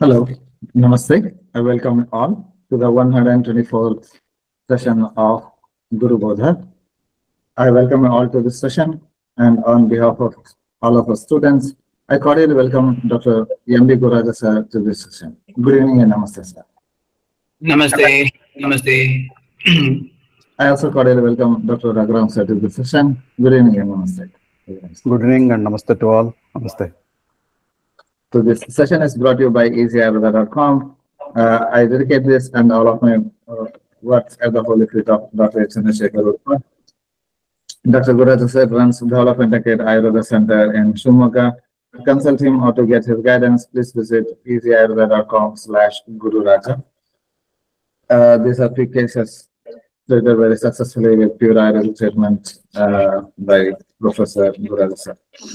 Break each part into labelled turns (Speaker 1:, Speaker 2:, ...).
Speaker 1: Hello, Namaste. I welcome all to the 124th session of Guru Bodha. I welcome you all to this session, and on behalf of all of our students, I cordially welcome Dr. M.D. Guraja sir to this session. Good evening and Namaste, sir.
Speaker 2: Namaste. Namaste.
Speaker 1: I also cordially welcome Dr. Raghuram sir to this session. Good evening and Namaste.
Speaker 3: Good evening and namaste to all. Namaste.
Speaker 1: So this session is brought to you by easyayurveda.com. I dedicate this and all of my works at the holy feet of Dr. Chandrasekhar Uttam. Dr. Guraja sir runs Development Decade Ayurveda Center in Shumoga. To consult him or to get his guidance, please visit easyayurveda.com/Gururaja. These are three cases treated very successfully with pure Ayurvedic treatment by Professor Guraja sir.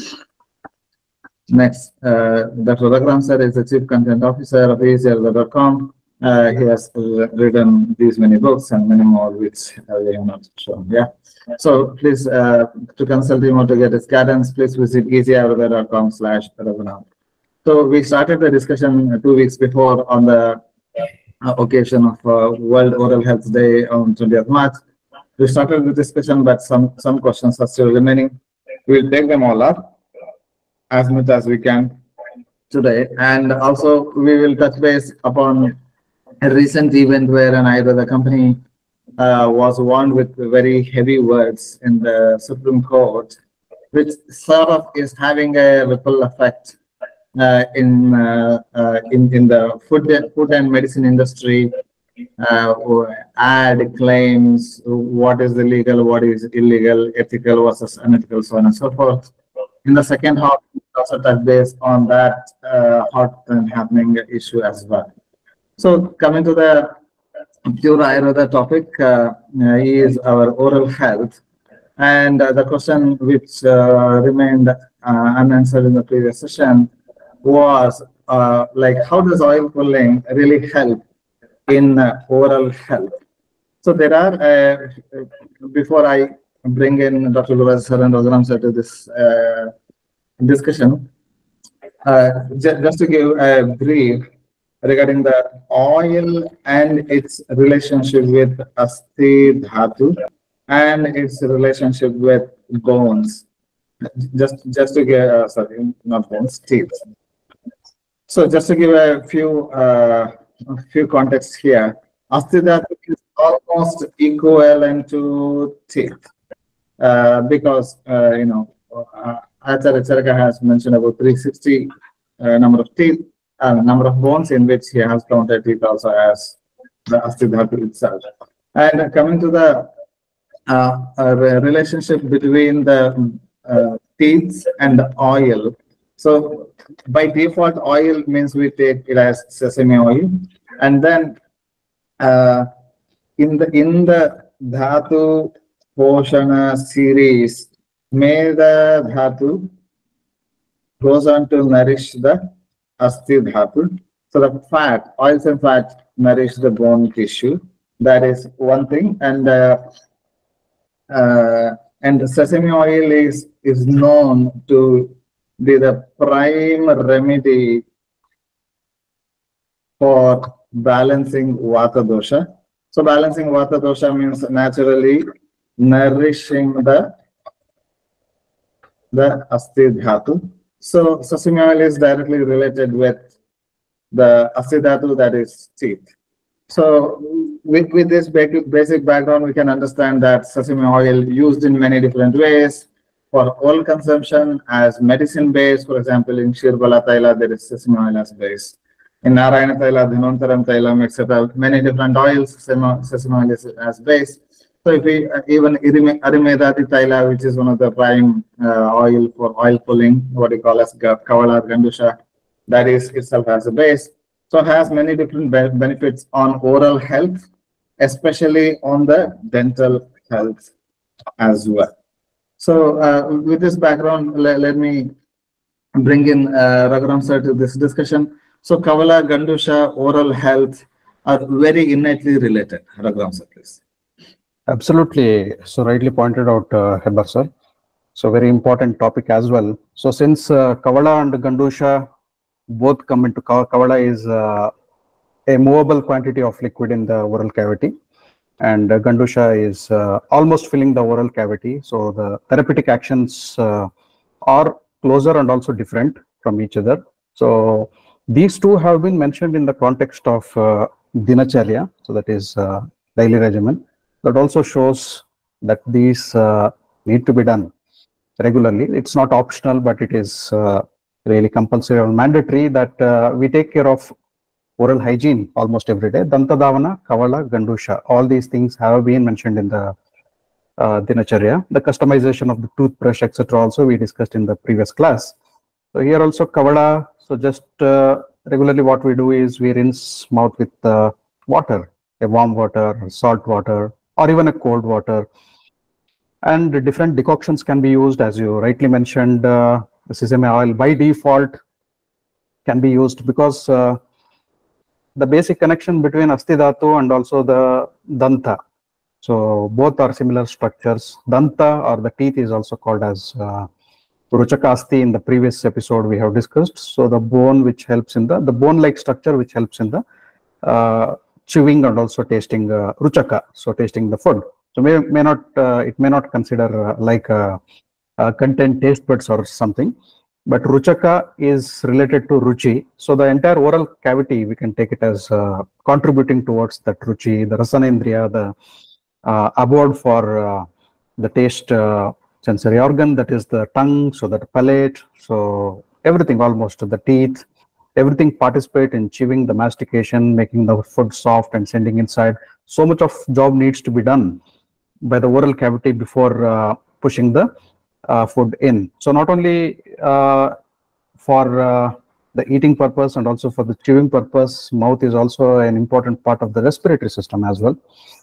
Speaker 1: Next, Dr. Raghuram sir is the Chief Content Officer of easyayurveda.com. He has written these many books and many more, which we have not shown. Yeah. So please, to consult him or to get his guidance, please visit easyayurveda.com/Raghuram. So we started the discussion 2 weeks before on the occasion of World Oral Health Day on 20th March. We started the discussion, but some questions are still remaining. We'll take them all up as much as we can today. And also we will touch base upon a recent event where an Ayurveda company was warned with very heavy words in the Supreme Court, which sort of is having a ripple effect in the food and medicine industry. Ad claims what is illegal, what is illegal, ethical versus unethical, so on and so forth. In the second half, we also touch base on that hot and happening issue as well. So coming to the pure Ayurveda topic is our oral health. And the question which remained unanswered in the previous session was like, how does oil pulling really help in oral health? So there are, before I bring in Dr. Guraja sir and Raghuram sir to this discussion, just to give a brief regarding the oil and its relationship with Asti Dhatu and its relationship with bones. Just to give, sorry, not bones, teeth. So just to give a few contexts here, Asti Dhatu is almost equivalent to teeth because Acharya Charaka has mentioned about 360 number of teeth. Number of bones in which he has counted teeth also as the Asti Dhatu itself. And coming to the relationship between the teeth and the oil. So by default, oil means we take it as sesame oil, and then in the Dhatu Poshana series, Meda Dhatu goes on to nourish the Asti Dhatu. So the fat, oils and fats nourish the bone tissue. That is one thing. And the sesame oil is known to be the prime remedy for balancing Vata dosha. So balancing Vata dosha means naturally nourishing the Asti Dhatu. So sesame oil is directly related with the Asti Dhatu, that is teeth. So with this basic background, we can understand that sesame oil used in many different ways for oil consumption as medicine base. For example, in Shirbala Taila, there is sesame oil as base. In Narayana Taila, Dhanvantaram Tailam, etc., many different oils, sesame oil is as base. So if we even Arimedati Taila, which is one of the prime oil for oil pulling, what we call as Kavala Gandusha, that is itself as a base. So it has many different benefits on oral health, especially on the dental health as well. So with this background, let me bring in Raghuram sir to this discussion. So Kavala, Gandusha, oral health are very innately related. Raghuram sir, please.
Speaker 3: Absolutely. So rightly pointed out, Hebar sir. So very important topic as well. So since Kavala and Gandusha both come into Kavala is a movable quantity of liquid in the oral cavity, and Gandusha is almost filling the oral cavity. So the therapeutic actions are closer and also different from each other. So these two have been mentioned in the context of Dinacharya, so that is daily regimen. That also shows that these need to be done regularly. It's not optional, but it is really compulsory or mandatory that we take care of oral hygiene almost every day. Dantadavana, Kavala, Gandusha, all these things have been mentioned in the Dinacharya. The customization of the toothbrush, etc. also we discussed in the previous class. So here also Kavala, so just regularly what we do is we rinse mouth with water, a warm water, salt water, or even a cold water. And different decoctions can be used, as you rightly mentioned. The sesame oil by default can be used because the basic connection between Astidhatu and also the Danta. So both are similar structures. Danta, or the teeth, is also called as Ruchakasti. In the previous episode we have discussed. So the bone which helps in the bone-like structure which helps in the chewing and also tasting Ruchaka, so tasting the food. So it may not consider like content taste buds or something, but Ruchaka is related to Ruchi. So the entire oral cavity, we can take it as contributing towards that Ruchi, the Rasanendriya, the abode for the taste sensory organ, that is the tongue, so that palate, so everything, almost the teeth, everything participate in chewing, the mastication, making the food soft and sending inside. So much of job needs to be done by the oral cavity before pushing the food in. So not only for the eating purpose and also for the chewing purpose, mouth is also an important part of the respiratory system as well.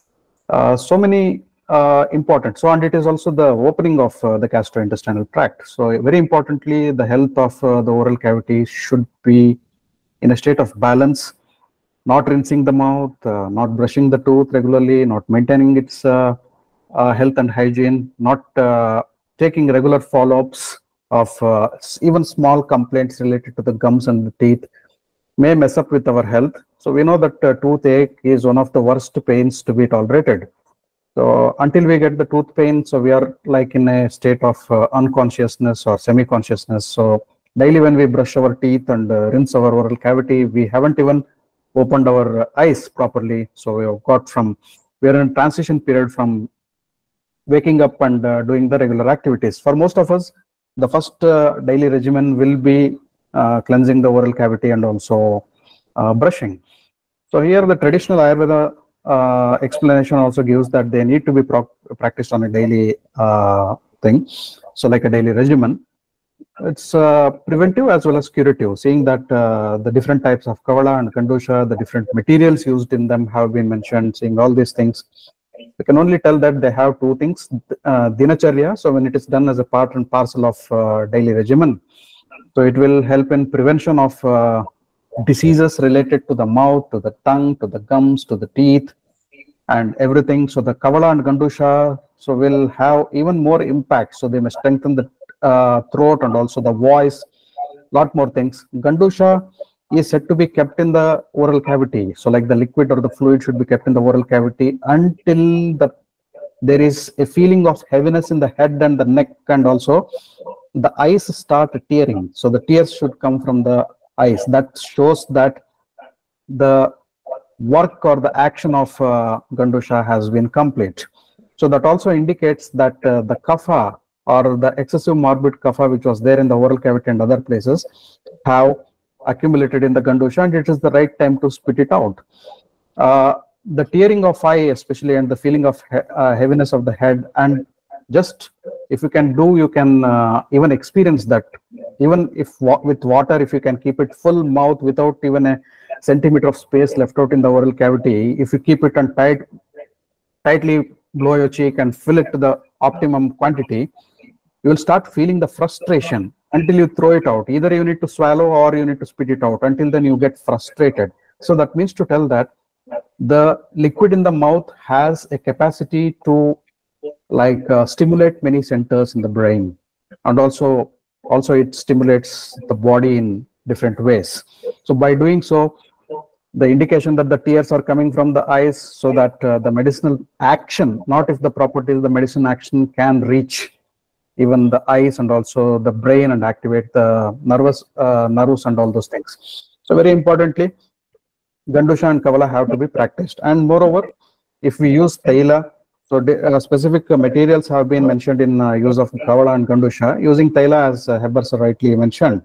Speaker 3: So many important. So, and it is also the opening of the gastrointestinal tract. So very importantly, the health of the oral cavity should be in a state of balance, not rinsing the mouth, not brushing the tooth regularly, not maintaining its health and hygiene, not taking regular follow-ups of even small complaints related to the gums and the teeth may mess up with our health. So we know that toothache is one of the worst pains to be tolerated. So until we get the tooth pain, so we are like in a state of unconsciousness or semi-consciousness. So daily when we brush our teeth and rinse our oral cavity, we haven't even opened our eyes properly. So we are in a transition period from waking up and doing the regular activities. For most of us, the first daily regimen will be cleansing the oral cavity and also brushing. So here the traditional Ayurveda explanation also gives that they need to be practiced on a daily thing. So like a daily regimen. It's preventive as well as curative, seeing that the different types of Kavala and Gandusha, the different materials used in them have been mentioned, seeing all these things. We can only tell that they have two things, Dinacharya. So when it is done as a part and parcel of daily regimen, so it will help in prevention of diseases related to the mouth, to the tongue, to the gums, to the teeth, and everything. So the Kavala and Gandusha so will have even more impact. So they may strengthen the throat and also the voice, lot more things. Gandusha is said to be kept in the oral cavity. So like the liquid or the fluid should be kept in the oral cavity until there is a feeling of heaviness in the head and the neck, and also the eyes start tearing. So the tears should come from the eyes. That shows that the work or the action of Gandusha has been complete. So that also indicates that the kapha or the excessive morbid kapha which was there in the oral cavity and other places have accumulated in the Gandusha, and it is the right time to spit it out. The tearing of eye especially, and the feeling of heaviness of the head, and just if you can do, you can even experience that. Even if with water, if you can keep it full mouth without even a centimeter of space left out in the oral cavity, if you keep it and tightly blow your cheek and fill it to the optimum quantity, you will start feeling the frustration until you throw it out. Either you need to swallow or you need to spit it out. Until then you get frustrated. So that means to tell that the liquid in the mouth has a capacity to stimulate many centers in the brain, and also it stimulates the body in different ways. So by doing so, the indication that the tears are coming from the eyes, so that the medicinal action, not if the properties, the medicine action can reach even the eyes and also the brain and activate the nerves and all those things. So very importantly, Gandusha and Kavala have to be practiced. And moreover, if we use Taila, so specific materials have been mentioned in use of Kavala and Gandusha. Using Taila, as Heber sir rightly mentioned,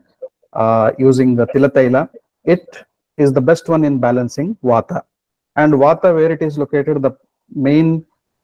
Speaker 3: using the Tila Taila, it is the best one in balancing Vata. And Vata, where it is located, the main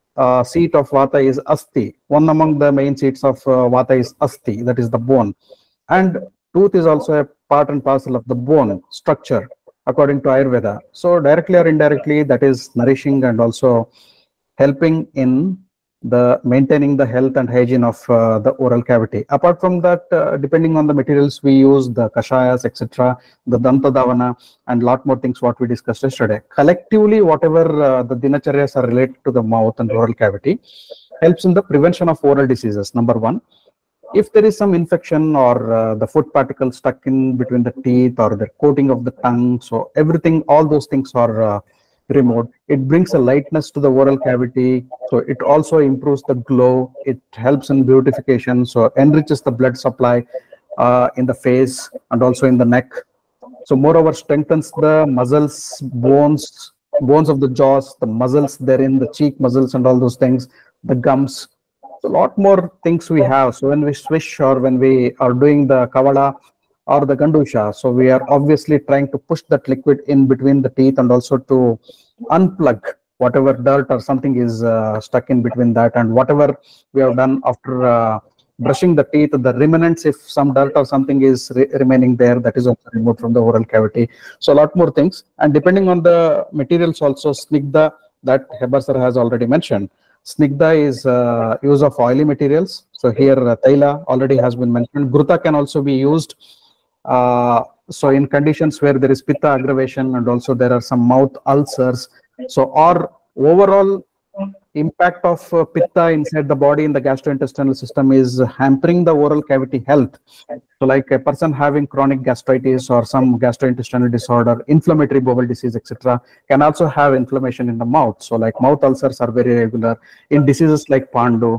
Speaker 3: seat of Vata is Asti. One among the main seats of Vata is Asti, that is the bone. And tooth is also a part and parcel of the bone structure, according to Ayurveda. So directly or indirectly, that is nourishing and also helping in the maintaining the health and hygiene of the oral cavity. Apart from that, depending on the materials we use, the kashayas, etc., the dantadavana, and lot more things what we discussed yesterday. Collectively, whatever the dinacharyas are related to the mouth and oral cavity helps in the prevention of oral diseases. Number one, if there is some infection or the food particles stuck in between the teeth or the coating of the tongue, so everything, all those things are removed. It brings a lightness to the oral cavity, so it also improves the glow. It helps in beautification, so enriches the blood supply in the face and also in the neck. So moreover, strengthens the muscles, bones of the jaws, the muscles therein, the cheek muscles and all those things, the gums. So a lot more things we have. So when we swish or when we are doing the Kavala or the Gandusha, so we are obviously trying to push that liquid in between the teeth and also to unplug whatever dirt or something is stuck in between that, and whatever we have done after brushing the teeth, the remnants, if some dirt or something is remaining there, that is also removed from the oral cavity. So a lot more things. And depending on the materials also, Snigdha, that Heber sir has already mentioned. Snigdha is use of oily materials. So here Taila already has been mentioned. Gruta can also be used. So in conditions where there is pitta aggravation and also there are some mouth ulcers. So our overall impact of pitta inside the body in the gastrointestinal system is hampering the oral cavity health. So like a person having chronic gastritis or some gastrointestinal disorder, inflammatory bowel disease, etc., can also have inflammation in the mouth. So like mouth ulcers are very regular in diseases like Pandu.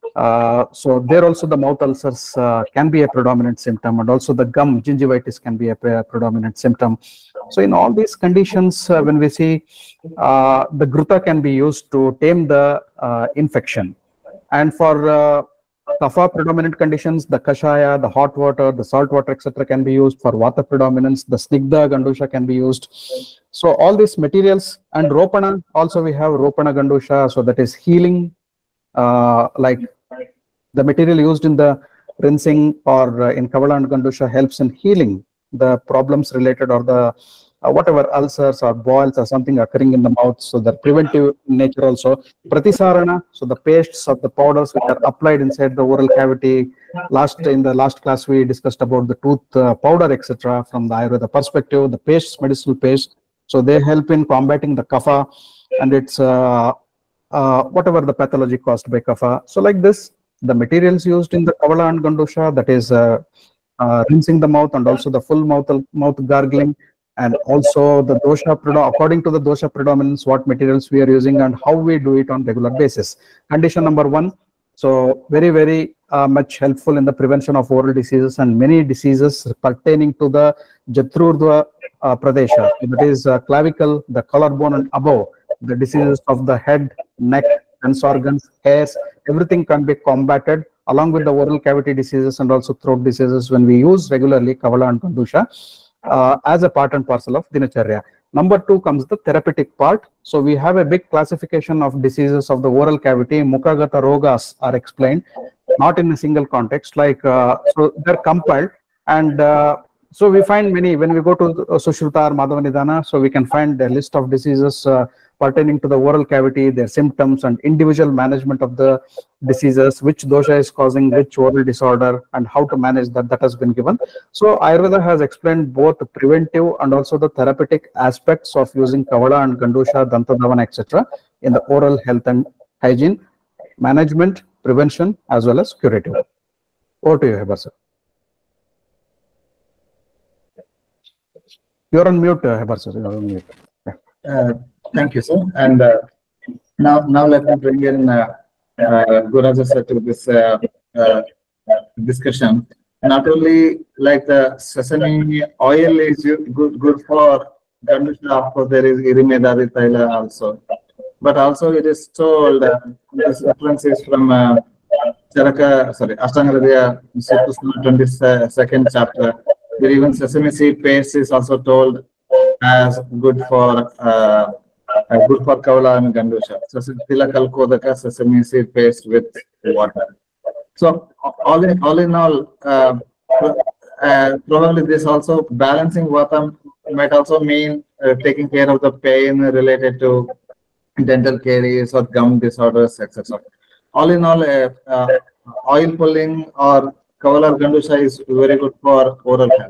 Speaker 3: So there also the mouth ulcers can be a predominant symptom, and also the gum gingivitis can be a predominant symptom. So in all these conditions, when we see the Gruta can be used to tame the infection. And for Kapha predominant conditions, the Kashaya, the hot water, the salt water, etc., can be used. For Vata predominance, the Snigdha Gandusha can be used. So all these materials, and Ropana, also we have Ropana Gandusha, so that is healing, like the material used in the rinsing or in Kavala and Gandusha helps in healing the problems related or the whatever ulcers or boils or something occurring in the mouth. So the preventive nature also. Pratisarana, so the pastes or the powders which are applied inside the oral cavity. In the last class we discussed about the tooth powder, etc. From the Ayurveda perspective, the pastes, medicinal paste. So they help in combating the kapha and its whatever the pathology caused by kapha. So like this, the materials used in the Kavala and Gandusha, that is rinsing the mouth and also the full mouth gargling, and also the dosha, according to the dosha predominance, what materials we are using and how we do it on regular basis. Condition number one, so very, very much helpful in the prevention of oral diseases and many diseases pertaining to the Jatrurdhva Pradesha. That is clavicle, the collarbone and above, the diseases of the head, neck, sense organs, hairs, everything can be combated along with the oral cavity diseases and also throat diseases when we use regularly Kavala and Gandusha as a part and parcel of Dinacharya. Number two comes the therapeutic part. So we have a big classification of diseases of the oral cavity. Mukhagata rogas are explained, not in a single context, like so they're compiled, and so we find many when we go to Sushruta or Madhavanidhana, so we can find a list of diseases pertaining to the oral cavity, their symptoms and individual management of the diseases, which dosha is causing which oral disorder and how to manage that, that has been given. So Ayurveda has explained both the preventive and also the therapeutic aspects of using Kavala and Gandusha, Dantadavana, etc. in the oral health and hygiene, management, prevention, as well as curative. Over to you, Heber sir. You're on mute, Hebar sir. You're on mute.
Speaker 1: Thank you, sir. And now let me bring in Guraj sir to this discussion. Not only like the sesame oil is good for Gandusha, of course there is Irimedari Taila also. But also it is told, this reference is from Ashtanga Hridaya, 22nd chapter, where even sesame seed paste is also told as good for Kavala and Gandusha. So Tila Kalkodaka sesame seed paste with water. So all in all, probably this also balancing Vata might also mean taking care of the pain related to dental caries or gum disorders, etc. All in all, oil pulling or Kavala or Gandusha is very good for oral health.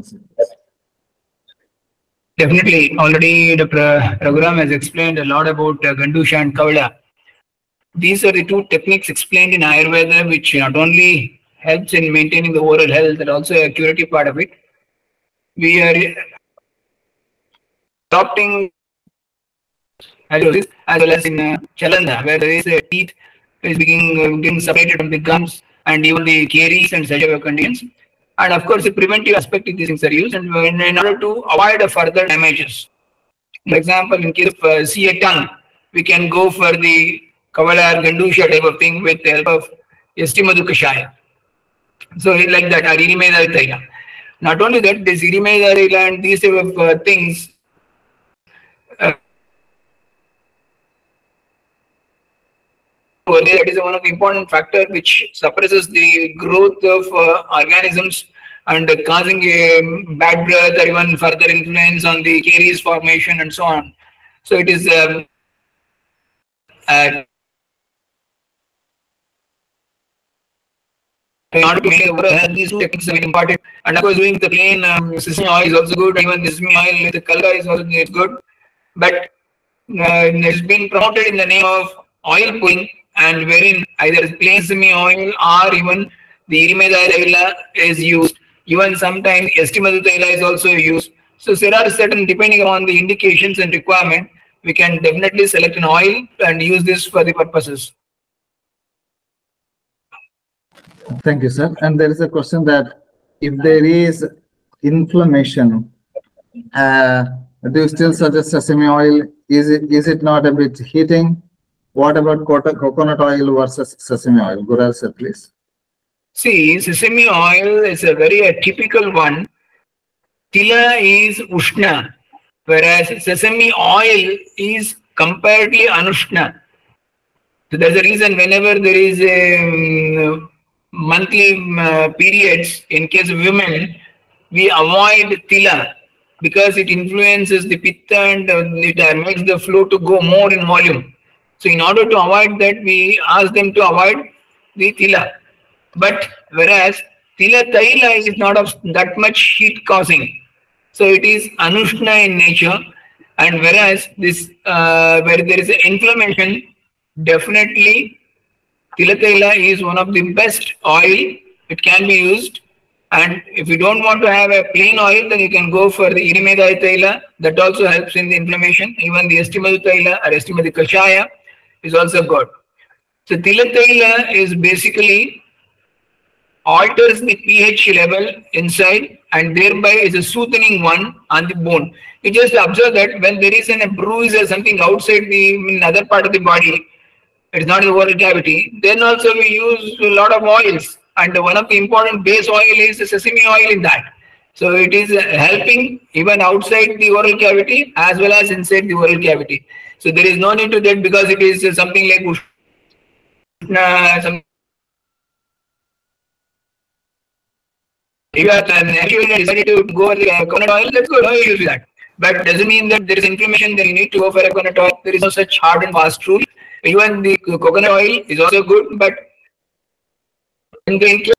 Speaker 2: Definitely. Already Dr. Raghuram has explained a lot about Gandusha and Kavala. These are the two techniques explained in Ayurveda, which not only helps in maintaining the oral health, but also a curative part of it. We are adopting as well as in Chalanda, where there is a teeth is getting separated from the gums and even the caries and such other conditions. And of course, the preventive aspect of these things are used, and in order to avoid further damages. For example, in case of a tongue, we can go for the Kavala or Gandusha type of thing with the help of Yastimadu Kashaya. So like that, or Irimedari Taila. Not only that, this Irimedari Taila and these type of things that is one of the important factors which suppresses the growth of organisms and causing a bad breath or even further influence on the caries formation and so on. So it is in order to make these two techniques are very important. And of course, doing the plain sesame oil is also good. Even the sesame oil with the kalka is also good. But it has been promoted in the name of oil pulling, and wherein either plain sesame oil or even the Irimedari Taila is used. Even sometimes Yastimadu Taila is also used. So there are certain, depending on the indications and requirement, we can definitely select an oil and use this for the purposes.
Speaker 1: Thank you, sir. And there is a question that if there is inflammation, do you still suggest sesame oil? Is it not a bit heating? What about coconut oil versus sesame oil? Guraj sir, please.
Speaker 2: See, sesame oil is a very typical one. Tila is Ushna, whereas sesame oil is comparatively Anushna. So that's the reason whenever there is a monthly periods, in case of women, we avoid Tila because it influences the Pitta and it makes the flow to go more in volume. So in order to avoid that, we ask them to avoid the Tila. But whereas Tila Taila is not of that much heat causing. So it is Anushna in nature. And whereas this, where there is an inflammation, definitely Tila Taila is one of the best oil. It can be used. And if you don't want to have a plain oil, then you can go for the Irimedari Taila. That also helps in the inflammation. Even the Yastimadu Taila or Yastimadu Kashaya is also good. So Tila Taila is basically alters the pH level inside and thereby is a soothing one on the bone. You just observe that when there is a bruise or something outside the other part of the body, it's not in the oral cavity, then also we use a lot of oils. And one of the important base oil is the sesame oil in that. So it is helping even outside the oral cavity as well as inside the oral cavity. So there is no need to that because it is something like Ushna, if you are decided to go with coconut oil, let's go, no use that. But doesn't mean that there is inflammation, then you need to go for a coconut oil. There is no such hard and fast rule. Even the coconut oil is also good, but in the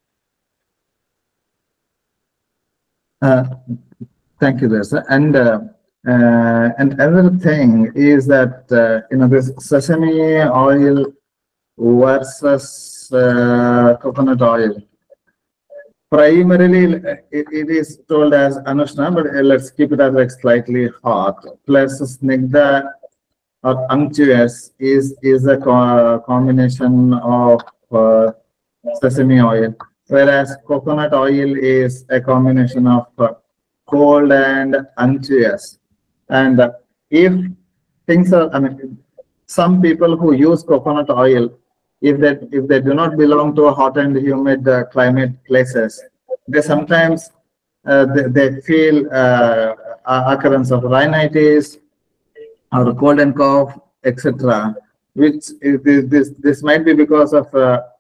Speaker 1: Thank you, there, sir. And another thing is that this sesame oil versus coconut oil. primarily it is told as Anushna, but let's keep it as like slightly hot. Plus snigdha or unctuous is a combination of sesame oil, whereas coconut oil is a combination of cold and unctuous. And if things are, I mean, some people who use coconut oil, if they do not belong to a hot and humid climate places, they sometimes they feel occurrence of rhinitis or cold and cough, etc. Which this might be because of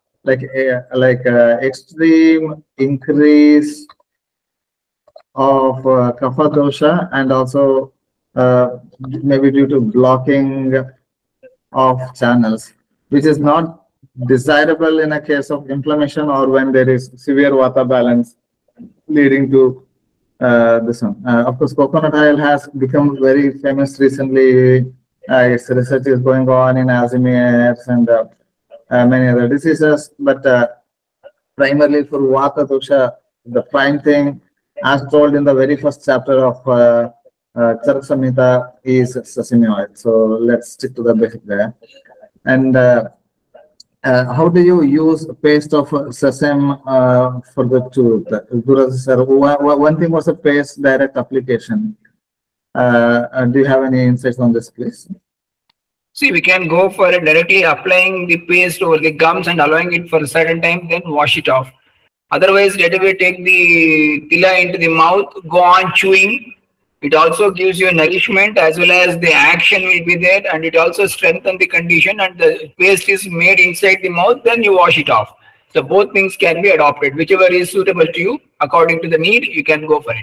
Speaker 1: extreme increase of kapha dosha, and also maybe due to blocking of channels, which is not desirable in a case of inflammation or when there is severe vata balance leading to this one. Of course, coconut oil has become very famous recently. Its research is going on in Alzheimer's and many other diseases, but primarily for vata dosha, the prime thing, as told in the very first chapter of Charak Samhita, is sesame oil. So let's stick to the basic there. And how do you use paste of sesame for the tooth? Guru sir, one thing was a paste direct application. Do you have any insights on this, please?
Speaker 2: See, we can go for directly applying the paste over the gums and allowing it for a certain time, then wash it off. Otherwise, let we take the tila into the mouth, go on chewing. It also gives you nourishment as well as the action will be there, and it also strengthens the condition, and the paste is made inside the mouth, then you wash it off. So both things can be adopted. Whichever is suitable to you, according to the need, you can go for it.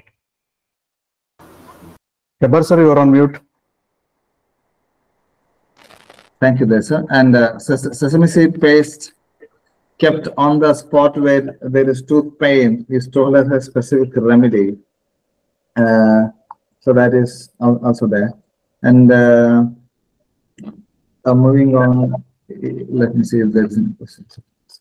Speaker 3: Jabbar sir, you are on mute.
Speaker 1: Thank you, Desa. And sesame seed paste kept on the spot where there is tooth pain is told as a specific remedy. So that is also there. And moving on, let me see if there's any questions.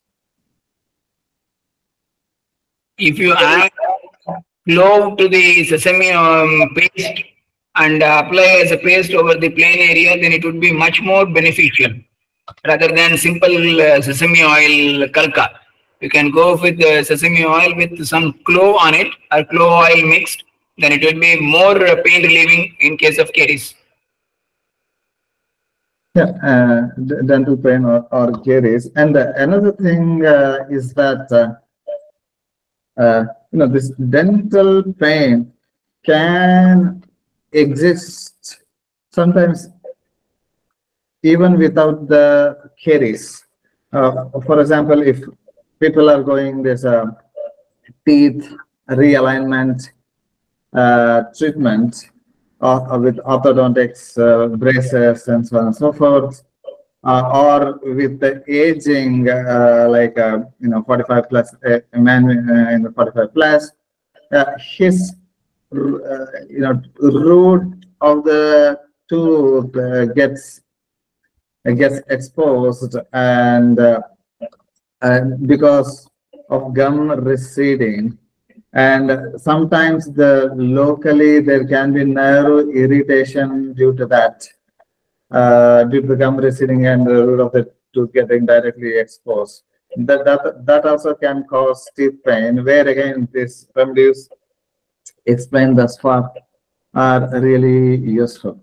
Speaker 2: If you add clove to the sesame paste and apply as a paste over the plain area, then it would be much more beneficial rather than simple sesame oil kalka. You can go with sesame oil with some clove on it or clove oil mixed, then it will be more pain relieving in case of caries.
Speaker 1: Yeah, dental pain or caries. And another thing is that this dental pain can exist sometimes even without the caries. For example, if people are going this teeth realignment treatment with orthodontics, braces, and so on and so forth, or with the aging, 45 plus, a man in the 45 plus, his root of the tooth gets exposed, and because of gum receding, and sometimes locally there can be nerve irritation due to that, due to the gum receding and the root of the tooth getting directly exposed. That also can cause teeth pain, where again these remedies explained thus far are really useful.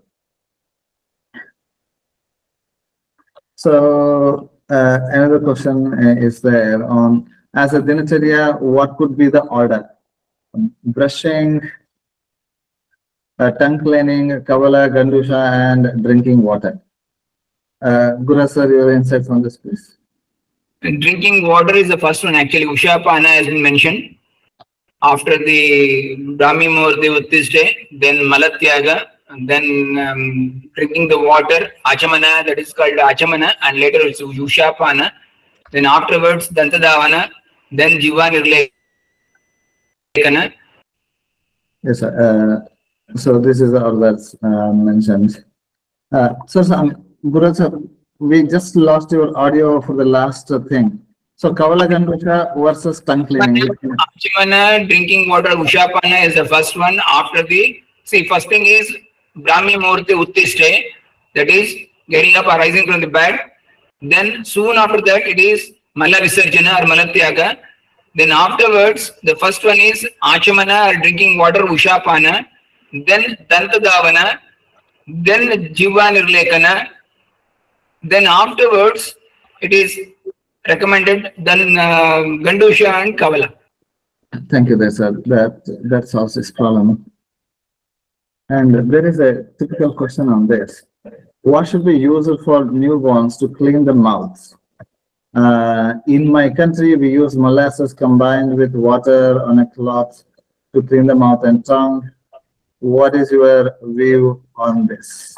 Speaker 1: So another question is there on, as a dinacharya, what could be the order? Brushing, tongue cleaning, kavala, gandusha, and drinking water. Guru sir, your insights on this, please.
Speaker 2: Drinking water is the first one. Actually, Ushapana has been mentioned. After the Brahmi Muhurti Uttishte, then Malatyaga, then drinking the water, Achamana, that is called Achamana, and later it's Ushapana. Then afterwards, Dantadavana, then Jiva Nirlekana.
Speaker 1: Yes, sir. So this is all that's mentioned. So Guru sir, we just lost your audio for the last thing. So Kavala Gandusha versus tongue cleaning.
Speaker 2: Achimana, drinking water, Ushapana is the first one. After first thing is Brahmi Murti Uttishte, that is getting up, arising from the bed. Then soon after that, it is Mala Visarjana or Malatyaga. Then afterwards, the first one is Achamana or drinking water, Ushapana. Then Dantadavana. Then Jiva Nirlekana. Then afterwards, it is recommended then Gandusha and Kavala.
Speaker 1: Thank you, sir. That solves this problem. And there is a typical question on this. What should be used for newborns to clean the mouth? In my country, we use molasses combined with water on a cloth to clean the mouth and tongue. What is your view on this?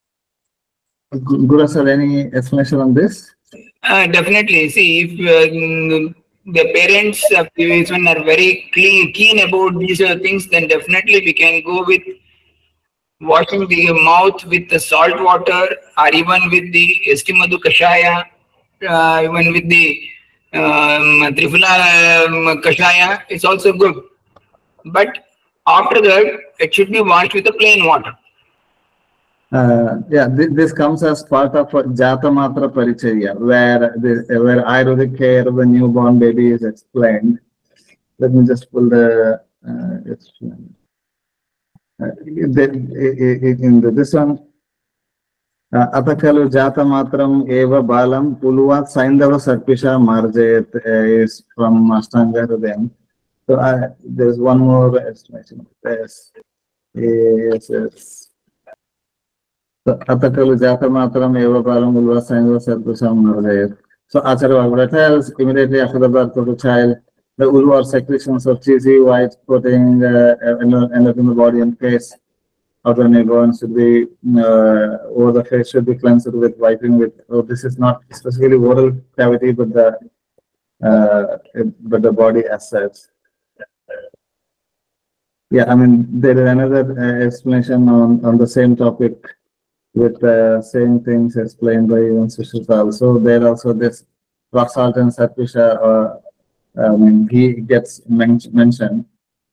Speaker 1: Guru sir, any explanation on this?
Speaker 2: Definitely. See, if the parents of this one are very keen about these things, then definitely we can go with washing the mouth with the salt water, or even with the Estimadu Kashaya, even with the Trifula Kashaya, it's also good. But after that, it should be washed with the plain water.
Speaker 1: This comes as part of Jata Matra Parichaya, where Ayurvedic care of the newborn baby is explained. Let me just pull the this one. Atakalu Jata Matram Eva Balam Puluvat Saindava Sarpisha Marjayat is from Ashtanga Hridayam. So there's one more explanation. Yes. So Atakalu Jata Matram Eva Balam Puluvat Saindava Sarpisha Marjayat. So Acharya Bhagavata tells immediately after the birth of the child, the ulvar secretions of cheesy white coating end up in the body and face of the newborn should be over the face should be cleansed with wiping with. This is not specifically oral cavity, but the body as such. Yeah, I mean there is another explanation on the same topic with same things explained by even Sushruta. So there also this rock salt and sarpisha. He gets mentioned.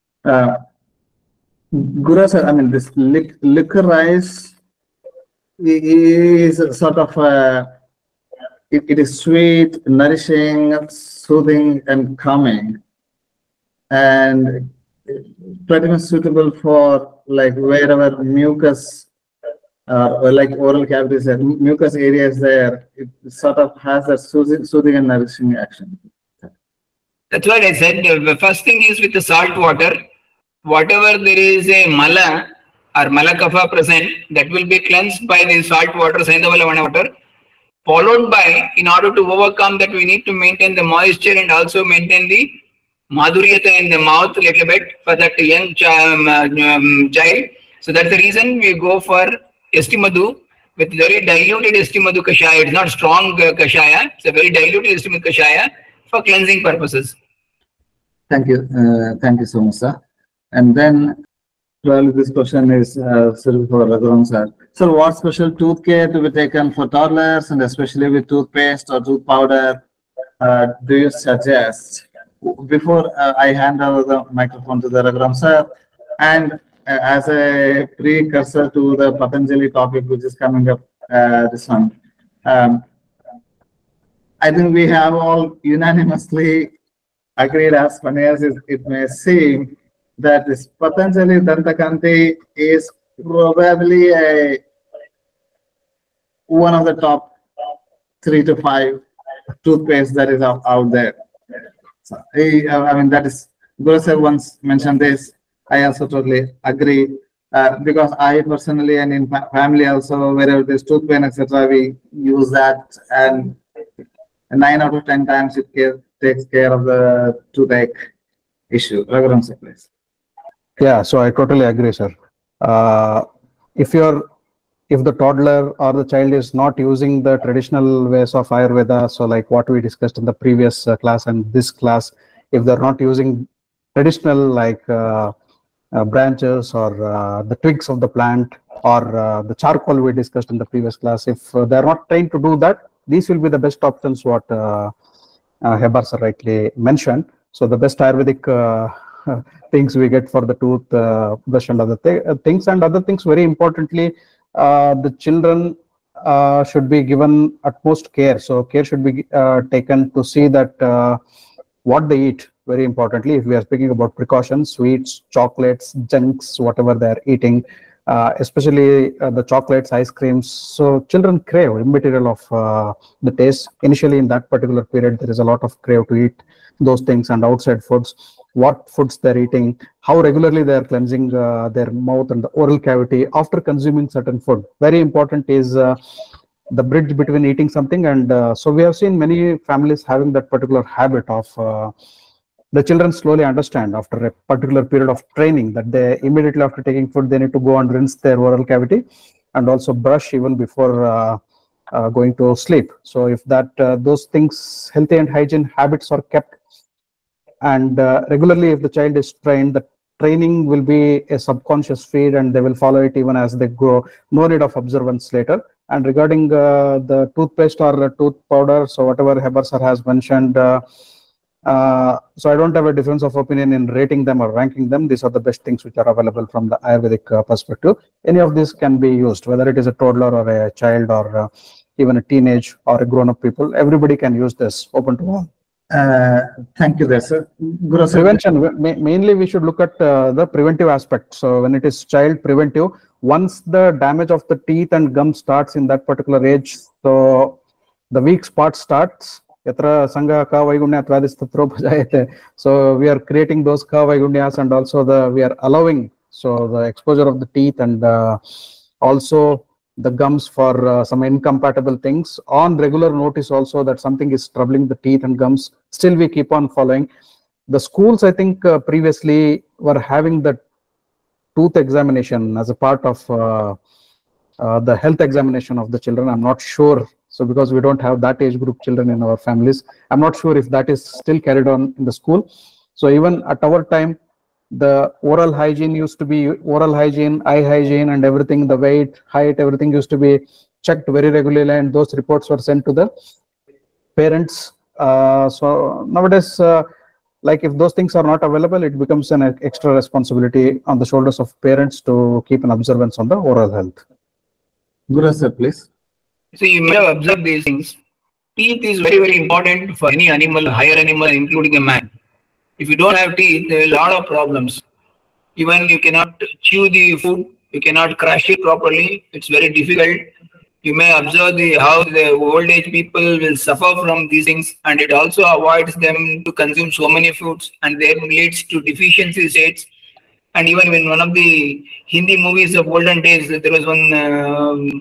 Speaker 1: Guru sir, I mean this licorice is sort of it is sweet, nourishing, soothing, and calming, and pretty much suitable for like wherever mucus or like oral cavities, mucus areas there. It sort of has that soothing and nourishing action.
Speaker 2: That's what I said. The first thing is with the salt water. Whatever there is a mala or malakafa present, that will be cleansed by the salt water, Saindavala water. Followed by, in order to overcome that, we need to maintain the moisture and also maintain the madhuryata in the mouth a little bit for that young child. So that's the reason we go for Estimadu with very diluted Estimadu Kashaya. It's not strong Kashaya. It's a very diluted Estimadu Kashaya for cleansing purposes.
Speaker 1: Thank you so much, sir. And then, probably this question is still for Raghuram, sir. So, what special tooth care to be taken for toddlers, and especially with toothpaste or tooth powder, do you suggest? Before I hand over the microphone to the Raghuram, sir, and as a precursor to the Patanjali topic, which is coming up this one. I think we have all unanimously agreed, as funny as it may seem, that this Patanjali Dantakanti is probably one of the top 3 to 5 toothpaste that is out there. So, I mean, that is, Guru sir once mentioned this. I also totally agree. Because I personally and in family also, wherever there's tooth pain, etc., we use that, and 9 out of 10 times it takes care of the toothache issue. Raghuram sir, please.
Speaker 3: Yeah, so I totally agree, sir. If the toddler or the child is not using the traditional ways of Ayurveda, so like what we discussed in the previous class and this class, if they're not using traditional like branches or the twigs of the plant or the charcoal we discussed in the previous class, if they're not trained to do that, these will be the best options what Hebar sir rightly mentioned. So the best Ayurvedic things we get for the tooth brush and other things, and other things, very importantly, the children should be given utmost care. So care should be taken to see that what they eat. Very importantly, if we are speaking about precautions, sweets, chocolates, junks, whatever they are eating, especially the chocolates, ice creams. So children crave immaterial of the taste. Initially, in that particular period, there is a lot of crave to eat those things and outside foods. What foods they're eating, how regularly they are cleansing their mouth and the oral cavity after consuming certain food. Very important is the bridge between eating something and so we have seen many families having that particular habit of the children slowly understand after a particular period of training that they immediately after taking food, they need to go and rinse their oral cavity and also brush even before going to sleep. So if that those things, healthy and hygiene habits are kept, and regularly if the child is trained, the training will be a subconscious feed and they will follow it even as they grow. No need of observance later. And regarding the toothpaste or tooth powder, so whatever Hebar sir has mentioned, so I don't have a difference of opinion in rating them or ranking them. These are the best things which are available from the Ayurvedic perspective. Any of these can be used, whether it is a toddler or a child or even a teenage or a grown-up people. Everybody can use this, open to all.
Speaker 1: Thank you there, sir. Guru sir.
Speaker 3: Prevention, mainly we should look at the preventive aspect. So when it is child preventive, once the damage of the teeth and gum starts in that particular age, so the weak spot starts. So we are creating those kavaigunyas, and also we are allowing so the exposure of the teeth and also the gums for some incompatible things on regular notice also that something is troubling the teeth and gums. Still we keep on following. The schools, I think previously were having the tooth examination as a part of the health examination of the children. I'm not sure. So because we don't have that age group children in our families, I'm not sure if that is still carried on in the school. So even at our time, the oral hygiene used to be oral hygiene, eye hygiene and everything, the weight, height, everything used to be checked very regularly, and those reports were sent to the parents. So nowadays, like if those things are not available, it becomes an extra responsibility on the shoulders of parents to keep an observance on the oral health.
Speaker 1: Guru sir, please.
Speaker 2: So you may have observed these things. Teeth is very, very important for any animal, higher animal, including a man. If you don't have teeth, there are a lot of problems. Even you cannot chew the food, you cannot crush it properly. It's very difficult. You may observe how the old age people will suffer from these things, and it also avoids them to consume so many foods, and then leads to deficiency states. And even in one of the Hindi movies of olden days, there was one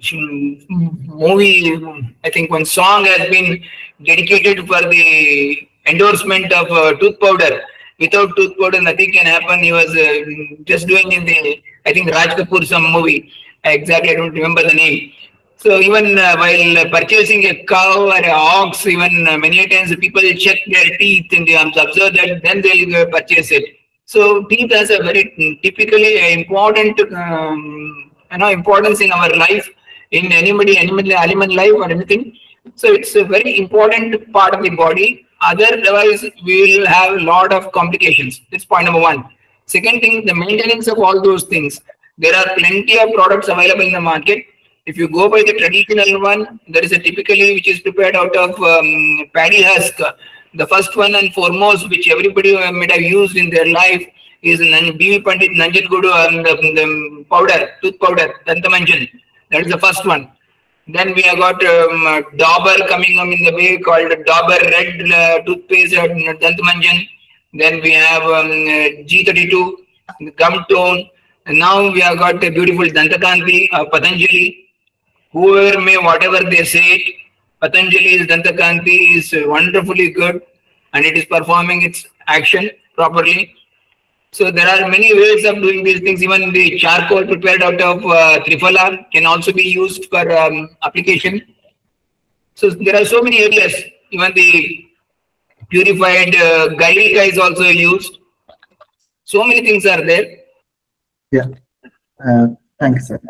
Speaker 2: movie, I think one song has been dedicated for the endorsement of tooth powder. Without tooth powder, nothing can happen. He was just doing in the, I think, Raj Kapoor some movie. Exactly, I don't remember the name. So even while purchasing a cow or a ox, even many times people check their teeth and they observe that, then they'll purchase it. So teeth has a very typically important importance in our life, in animal life or anything. So it's a very important part of the body. Otherwise, we will have a lot of complications. That's point number one. Second thing, the maintenance of all those things. There are plenty of products available in the market. If you go by the traditional one, there is a typically which is prepared out of paddy husk. The first one and foremost, which everybody might have used in their life, is B.V. Pandit Nanjangoodu and the powder, tooth powder, Dantamanjan. That is the first one. Then we have got Dauber coming up in the way called Dauber Red toothpaste, Dantamanjan. Then we have G32, Gum Tone. And now we have got a beautiful Dantakanti, Patanjali. Whoever may, whatever they say, Patanjali's Dantakanti is wonderfully good and it is performing its action properly. So there are many ways of doing these things. Even the charcoal prepared out of Triphala can also be used for application. So there are so many areas. Even the purified Gailika is also used. So many things are there.
Speaker 1: Yeah. Thanks, sir.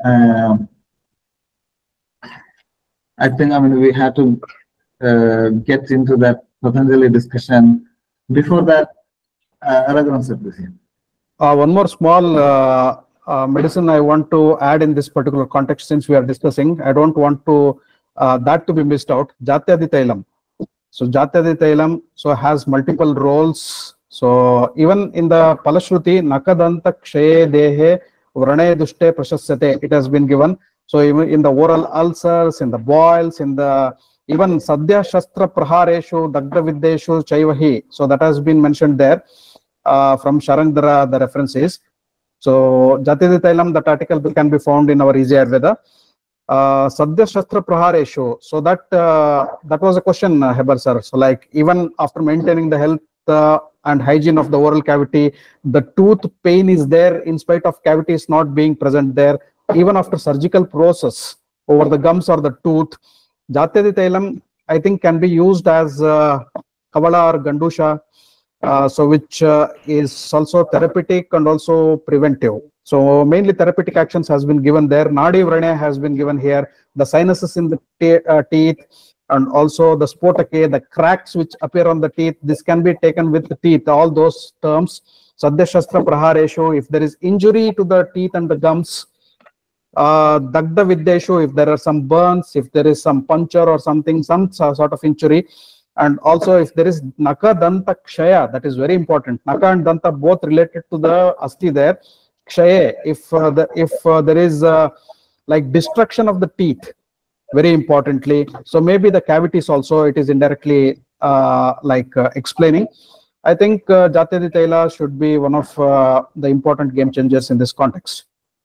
Speaker 1: I think we have to get into that Patanjali discussion. Before that, Raghuram sir, please.
Speaker 3: One more small medicine I want to add in this particular context, since we are discussing. I don't want to that to be missed out. Jatyadi Tailam. So Jatyadi Tailam has multiple roles. So even in the Palashruti, Nakadanta Kshaye Dehe Vrane Dushte Prashasyate, it has been given. So even in the oral ulcers, in the boils, in the even Sadhya Shastra Prahareshu, Dagda Vidyeshu Chaivahi. So that has been mentioned there from Sharangdara, the references. So Jatyadi Tailam, that article can be found in our Easy Ayurveda. Sadhya Shastra Prahareshu. So that was a question, Hebar sir. So like even after maintaining the health and hygiene of the oral cavity, the tooth pain is there in spite of cavities not being present there. Even after surgical process over the gums or the tooth, Jatyadi Tailam, I think, can be used as Kavala or Gandusha, so which is also therapeutic and also preventive. So mainly therapeutic actions has been given there. Nadi Vrane has been given here. The sinuses in the teeth, and also the spotake, the cracks which appear on the teeth, this can be taken with the teeth, all those terms. Sadhya Shastra Prahareshu, if there is injury to the teeth and the gums. Dagda Vidyeshu, if there are some burns, if there is some puncture or something, some sort of injury. And also if there is Naka Danta Kshaya, that is very important. Naka and Danta both related to the Asti there. Kshaye, if there is like destruction of the teeth, very importantly. So maybe the cavities also, it is indirectly explaining. I think Jatyadi Taila should be one of the important game changers in this context.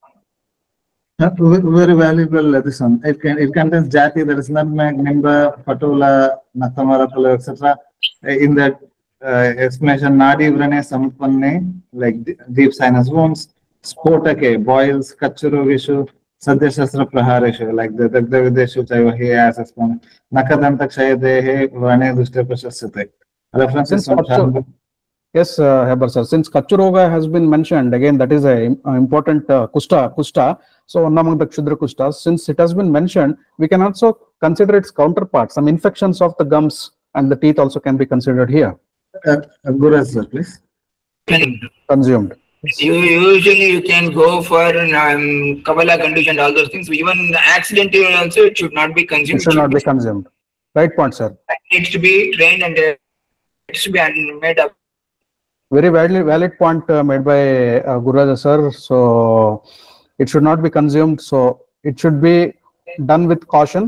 Speaker 1: Very valuable addition. It contains Jati, that is nutmeg, nimba, patula, natamarathula, etc. In that explanation, Nadi Vrane Sampanne, like deep sinus wounds, spotake, boils, Kachuru Vishu, Sadhya Shastra Prahareshu, like the Dagda Vidyeshu Chaivahi as explained, Nakadanta Kshayadehe Vrane Dushte Prashasyate. References from
Speaker 3: Yes, Hebar sir. Since Kachuroga has been mentioned, again, that is an important kusta. So, one among the Kshudra kustas, since it has been mentioned, we can also consider its counterpart. Some infections of the gums and the teeth also can be considered here.
Speaker 1: Guru sir, please.
Speaker 3: Consumed.
Speaker 2: Usually you can go for Kavala condition, all those things. Even accidental also, it should not be consumed.
Speaker 3: It should not be consumed. Right point, sir.
Speaker 2: It needs to be trained and it should be made up.
Speaker 3: Very valid point made by Guru sir. So it should not be consumed. So it should be done with caution,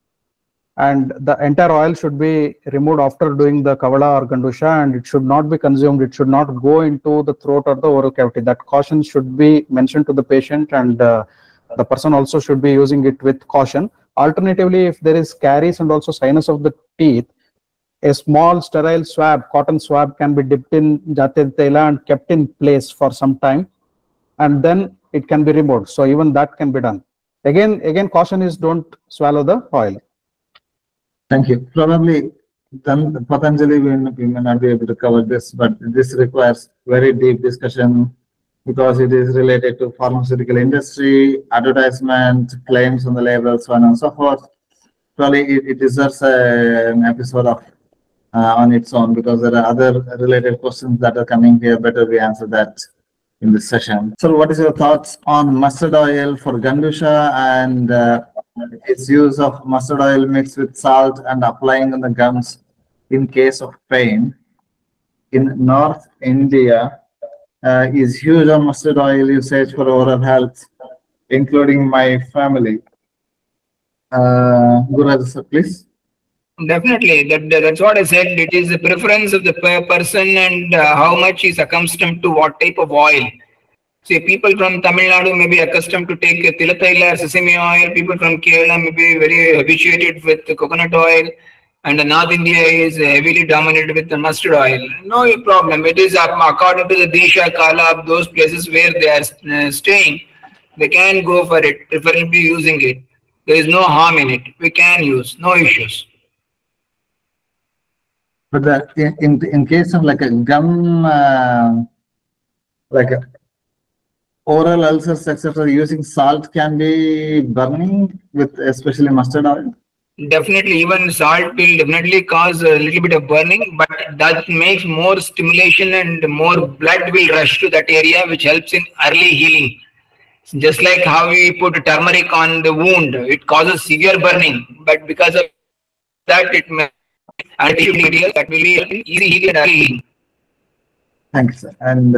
Speaker 3: and the entire oil should be removed after doing the Kavala or Gandusha, and it should not be consumed. It should not go into the throat or the oral cavity. That caution should be mentioned to the patient, and the person also should be using it with caution. Alternatively, if there is caries and also sinus of the teeth, a small sterile swab, cotton swab, can be dipped in Jatyadi Taila and kept in place for some time, and then it can be removed. So even that can be done. Again, caution is don't swallow the oil.
Speaker 1: Thank you. Probably then Patanjali we may not be able to cover this, but this requires very deep discussion because it is related to pharmaceutical industry, advertisement, claims on the label, so on and so forth. Probably it deserves an episode of on its own, because there are other related questions that are coming here. Better we answer that in this session. So what is your thoughts on mustard oil for Gandusha and its use of mustard oil mixed with salt and applying on the gums in case of pain? In North India is huge on mustard oil usage for oral health, including my family. Guru sir, please.
Speaker 2: Definitely, that's what I said. It is the preference of the person and how much is accustomed to what type of oil. See, people from Tamil Nadu may be accustomed to take Tilataila or sesame oil. People from Kerala may be very habituated with coconut oil. And the North India is heavily dominated with the mustard oil. No problem. It is according to the Disha, Kala, those places where they are staying. They can go for it, preferably using it. There is no harm in it. We can use, no issues.
Speaker 1: But in case of like a gum, like a oral ulcers, etc., using salt can be burning with especially mustard oil?
Speaker 2: definitely even salt will definitely cause a little bit of burning, but that makes more stimulation and more blood will rush to that area, which helps in early healing. Just like how we put turmeric on the wound, it causes severe burning, but because of that, it may material that will be easy healing and early healing.
Speaker 1: Thank you, sir. And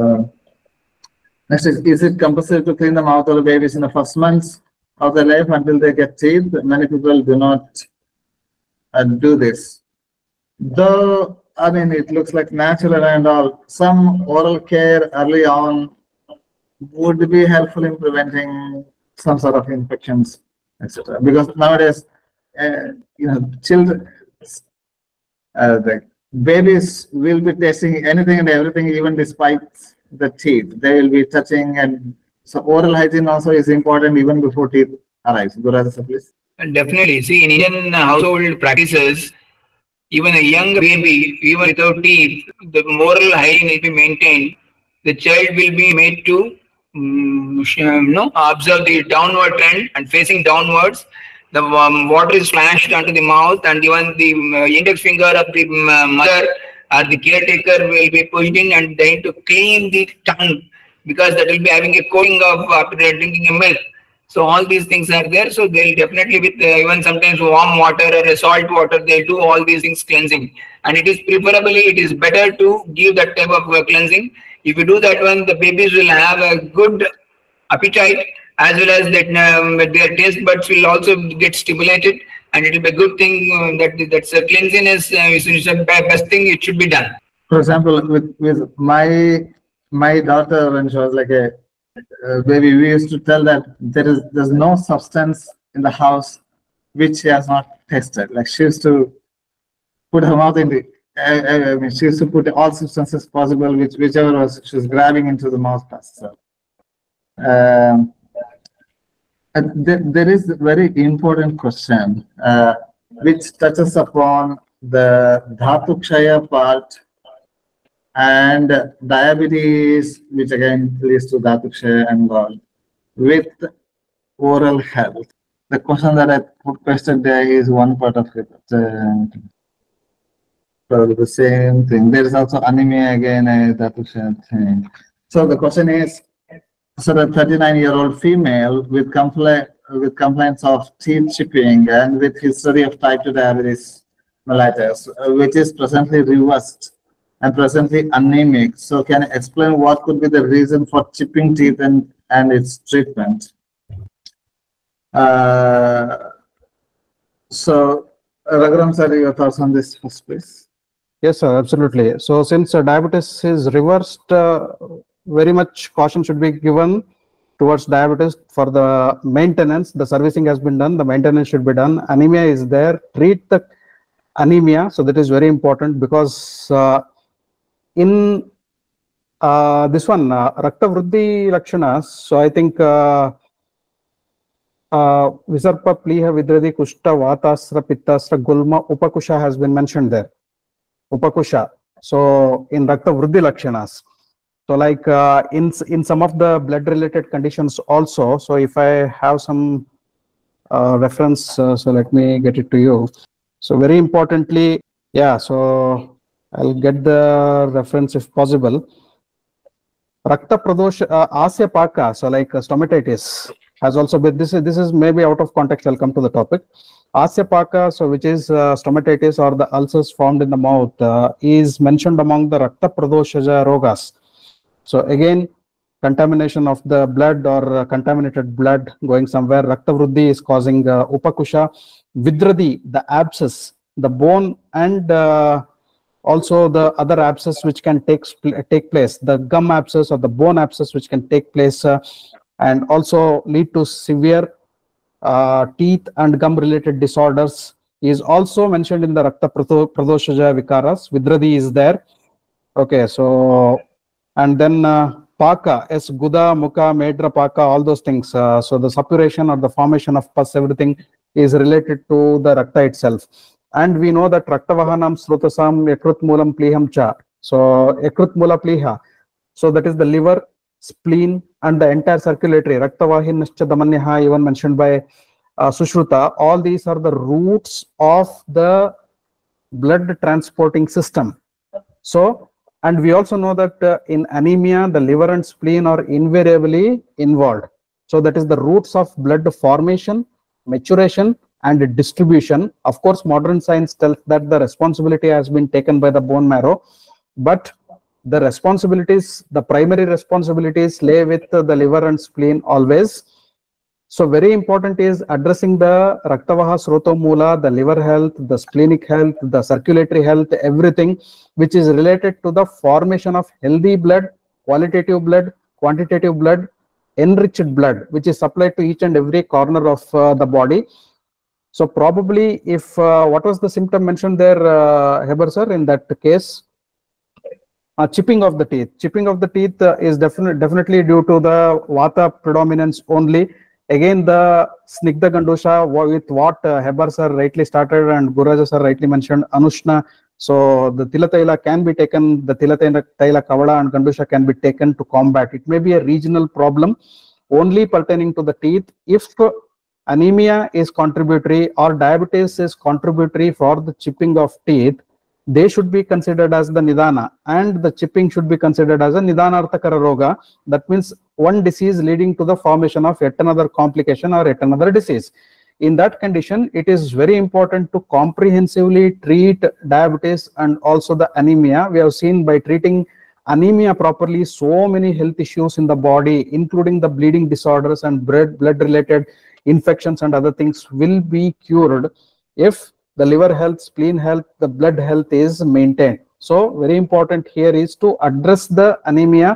Speaker 1: next is it compulsory to clean the mouth of the babies in the first months of their life until they get teeth? Many people do not do this. Though, I mean, it looks like natural and all. Some oral care early on would be helpful in preventing some sort of infections, etc. Because nowadays, children, the babies will be tasting anything and everything, even despite the teeth. They will be touching, and so oral hygiene also is important even before teeth arrives. Gurada sir, please.
Speaker 2: Definitely. See, in Indian household practices, even a young baby, even without teeth, the moral hygiene will be maintained. The child will be made to observe the downward trend and facing downwards. The water is splashed onto the mouth, and even the index finger of the mother or the caretaker will be pushed in and then to clean the tongue, because that will be having a coating of after drinking a milk. So all these things are there. So they'll definitely with even sometimes warm water or salt water, they'll do all these things cleansing. And it is preferably, it is better to give that type of cleansing. If you do that one, the babies will have a good appetite, as well as that their taste buds will also get stimulated, and it will be a good thing that's a cleanliness is the best thing. It should be done.
Speaker 1: For example, with my daughter, when she was like a baby, we used to tell that there's no substance in the house which she has not tasted. Like she used to put her mouth in the. I mean, she used to put all substances possible, whichever was she was grabbing into the mouth pass. So, there is a very important question which touches upon the Dhatukshaya part and diabetes, which again leads to Dhatukshaya and all, with oral health. The question that I put question there is one part of it. So the same thing. There is also anemia again, Dhatukshaya thing. So the question is, so the 39-year-old female with complaints of teeth chipping and with history of type 2 diabetes mellitus, which is presently reversed and presently anemic. So can you explain what could be the reason for chipping teeth and its treatment? So Raghuram sir, your thoughts on this first, please.
Speaker 3: Yes, sir, absolutely. So since diabetes is reversed, very much caution should be given towards diabetes for the maintenance. The servicing has been done, the maintenance should be done. Anemia is there, treat the anemia. So that is very important, because in this one, Rakta Vriddhi Lakshanas, so I think Visarpa, Pliha, Vidradi, Kushta, Vatasra, Pittasra, Gulma, Upakusha has been mentioned there. Upakusha. So in Rakta Vriddhi Lakshanas. So like in some of the blood related conditions also, so if I have some reference, so let me get it to you. So very importantly, yeah, so I'll get the reference if possible. Rakta Pradosha, Asya Paka, so like stomatitis has also been, this is maybe out of context, I'll come to the topic. Asya Paka, so which is stomatitis or the ulcers formed in the mouth, is mentioned among the Rakta Pradoshaja Rogas. So again, contamination of the blood or contaminated blood going somewhere. Rakta Vriddhi is causing Upakusha. Vidradi, the abscess, the bone, and also the other abscess which can take place, the gum abscess or the bone abscess which can take place and also lead to severe teeth and gum related disorders, is also mentioned in the Rakta Pradoshaja Vikaras. Vidradi is there. Okay, so and then Paka, yes, Guda, Mukha, Medra, Paka, all those things. So the suppuration or the formation of pus, everything is related to the Rakta itself. And we know that Rakta Vahanam Srutasam Yakrut Moolam Pliham Cha. So Yakrut Mula Pliha. So that is the liver, spleen, and the entire circulatory. Rakta Vahin Nischa Damanyaha, even mentioned by Sushruta, all these are the roots of the blood transporting system. So, and we also know that in anemia, the liver and spleen are invariably involved. So that is the roots of blood formation, maturation, and distribution. Of course, modern science tells that the responsibility has been taken by the bone marrow, but the responsibilities, the primary responsibilities lay with the liver and spleen always. So very important is addressing the Raktavaha Srotomoola, the liver health, the splenic health, the circulatory health, everything which is related to the formation of healthy blood, qualitative blood, quantitative blood, enriched blood, which is supplied to each and every corner of the body. So probably if, what was the symptom mentioned there, Heber sir, in that case? Chipping of the teeth. Chipping of the teeth is definitely due to the Vata predominance only. Again, the Snigdha Gandusha, with what Heber sir rightly started and Guraja sir rightly mentioned, Anushna. So the Tilataila can be taken, the Tilataila Kavala and Gandusha can be taken to combat. It may be a regional problem only pertaining to the teeth. If anemia is contributory or diabetes is contributory for the chipping of teeth, they should be considered as the Nidana, and the chipping should be considered as a Nidanarthakara Roga. That means one disease leading to the formation of yet another complication or yet another disease. In that condition, it is very important to comprehensively treat diabetes and also the anemia. We have seen by treating anemia properly, so many health issues in the body, including the bleeding disorders and blood-related infections and other things will be cured if the liver health, spleen health, the blood health is maintained. So very important here is to address the anemia,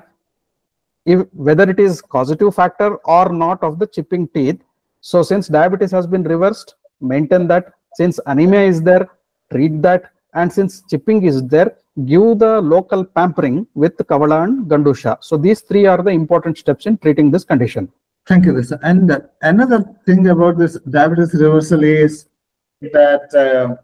Speaker 3: whether it is causative factor or not of the chipping teeth. So since diabetes has been reversed, maintain that. Since anemia is there, treat that. And since chipping is there, give the local pampering with Kavala and Gandusha. So these three are the important steps in treating this condition.
Speaker 1: Thank you, Lisa. And another thing about this diabetes reversal is that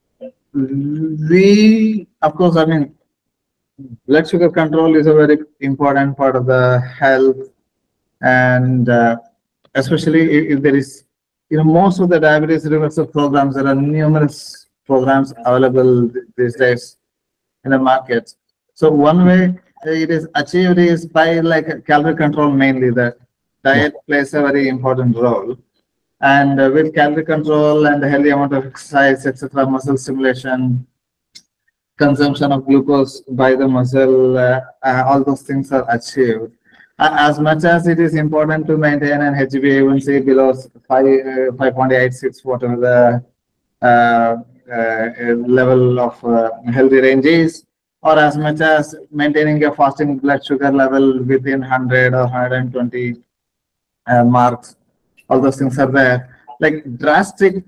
Speaker 1: we, of course, I mean, blood sugar control is a very important part of the health, and especially if there is, most of the diabetes reversal programs, there are numerous programs available these days in the market. So one way it is achieved is by like calorie control mainly. The diet plays a very important role. And with calorie control and a healthy amount of exercise, etc., muscle stimulation, consumption of glucose by the muscle, all those things are achieved. As much as it is important to maintain an HbA1c below 5.86, whatever the level of healthy range is, or as much as maintaining a fasting blood sugar level within 100 or 120 marks. All those things are there. Like drastic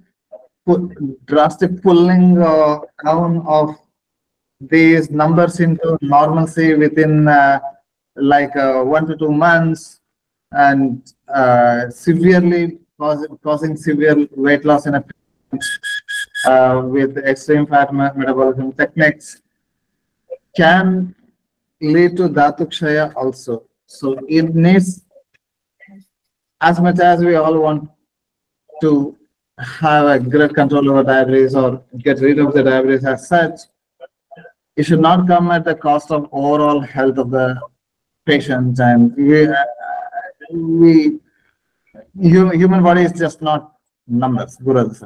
Speaker 1: pulling down of these numbers into normalcy within 1 to 2 months, and severely causing severe weight loss in a with extreme fat metabolism techniques can lead to Dhatukshaya also. So it needs, as much as we all want to have a great control over diabetes or get rid of the diabetes as such, it should not come at the cost of overall health of the patient. And human body is just not numbers.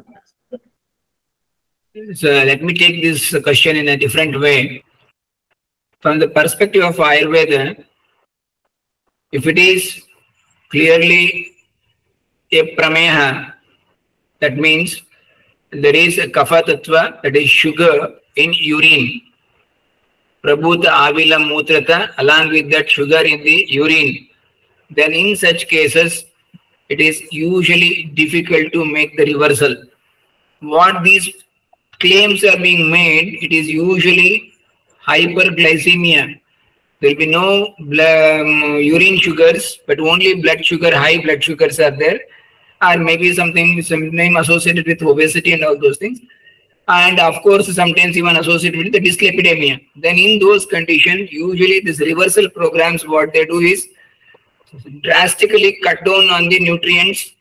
Speaker 2: So let me take this question in a different way. From the perspective of Ayurveda, if it is clearly a prameha, that means there is a kapha tattva, that is sugar in urine. Prabhuta avila mutrata, along with that sugar in the urine. Then in such cases, it is usually difficult to make the reversal. What these claims are being made, it is usually hyperglycemia. There will be no urine sugars, but only blood sugar, high blood sugars are there, or maybe some name associated with obesity and all those things. And of course, sometimes even associated with the dyslipidemia. Then in those conditions, usually these reversal programs, what they do is drastically cut down on the nutrients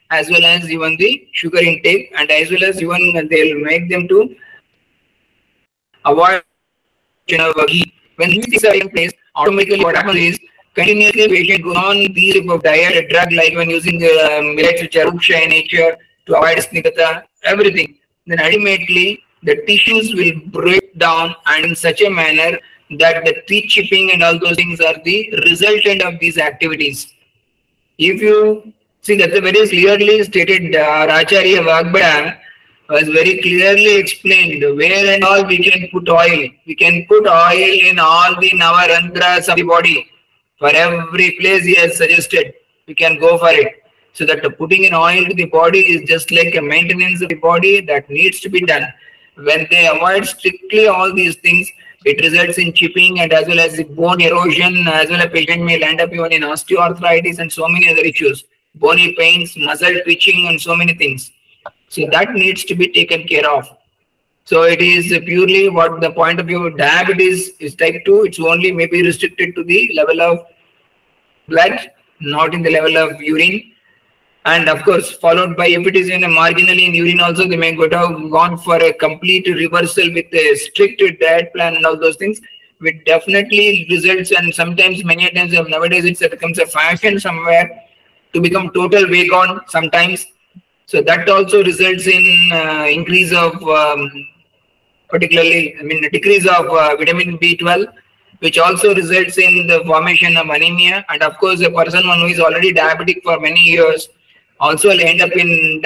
Speaker 2: as well as even the sugar intake, and as well as even they'll make them to avoid ghee. When these things are in place, automatically what happens is continuously patient goes on these type of diet, a drug like when using millets which are ruksha in nature to avoid snigata, everything. Then ultimately the tissues will break down and in such a manner that the teeth chipping and all those things are the resultant of these activities. If you see, that's a very clearly stated, Acharya Vagbada was very clearly explained where and all we can put oil. We can put oil in all the navarandras of the body. For every place he has suggested, we can go for it. So that putting in oil to the body is just like a maintenance of the body that needs to be done. When they avoid strictly all these things, it results in chipping and as well as the bone erosion, as well as patient may land up even in osteoarthritis and so many other issues, bony pains, muscle twitching and so many things. So that needs to be taken care of. So it is purely what the point of view of diabetes is type 2. It's only maybe restricted to the level of blood, not in the level of urine. And of course, followed by if it is in a marginally in urine also, they may go to have gone for a complete reversal with a strict diet plan and all those things, which definitely results, and sometimes many times nowadays it becomes a fashion somewhere to become total vegan sometimes. So that also results in increase of particularly, decrease of vitamin B12, which also results in the formation of anemia. And of course, a person who is already diabetic for many years also will end up in